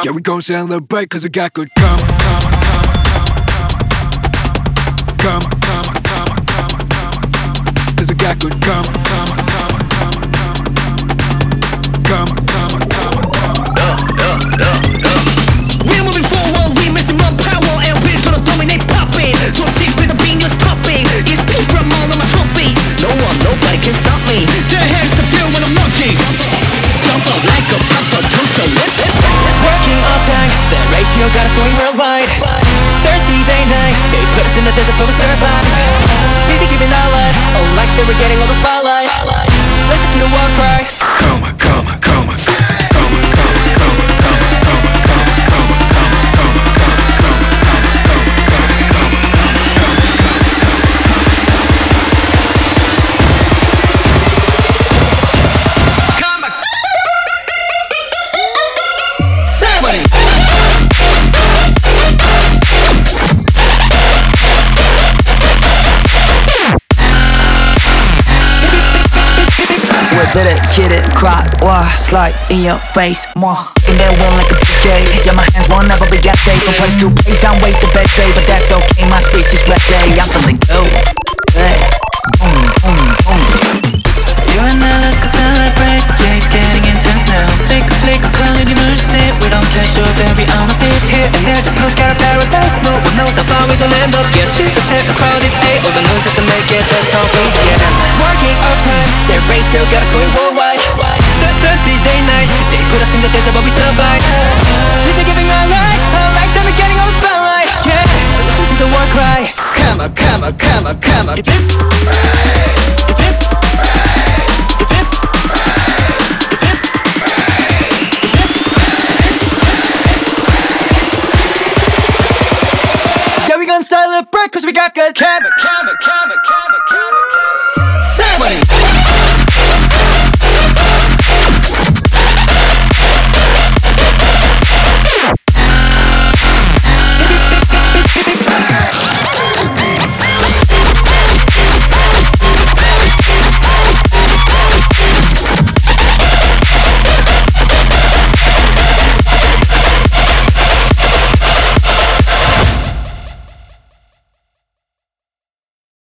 Yeah, we gon' celebrate cause we got good karma. Cause we got good karma. We're moving forward, we maximum power, and we're gonna dominate popping. So sick with the bean just popping. It's peace from all of my trophies. No one, nobody can stop me. The hands to feel when I'm launching. Jump up like a papa, don't show it. Working off time, the ratio got us going worldwide. Thirsty day night, they put us in the desert but we survive. Busy giving our life, oh like they were getting all the spotlight. Listen to the war cry. Did it, get it, cry, why, slide in your face, more in that one like a PK. Yeah, my hands won't never be got safe. From place to place, I'm wasted bad day, but that's okay, my speech is ready. I'm feeling good, hey, boom, boom, boom. You and I, let's go celebrate. Yeah, it's getting intense now. Flick, call it emergency. We don't catch up and we on the feet. Here and there, just look at our paradise. No one knows how far we gon' end up. Yeah, check a crowded A. All the noise that can make it, that's all we yeah. Working off time, their ratio got us going worldwide. Thursday day night, they put us in the desert but we survive. Busy giving our life, I like them and getting all the spotlight. Yeah, listen to the war cry. Come on. Hip hip, hip hip. Yeah, we gon' celebrate cause we got good karma.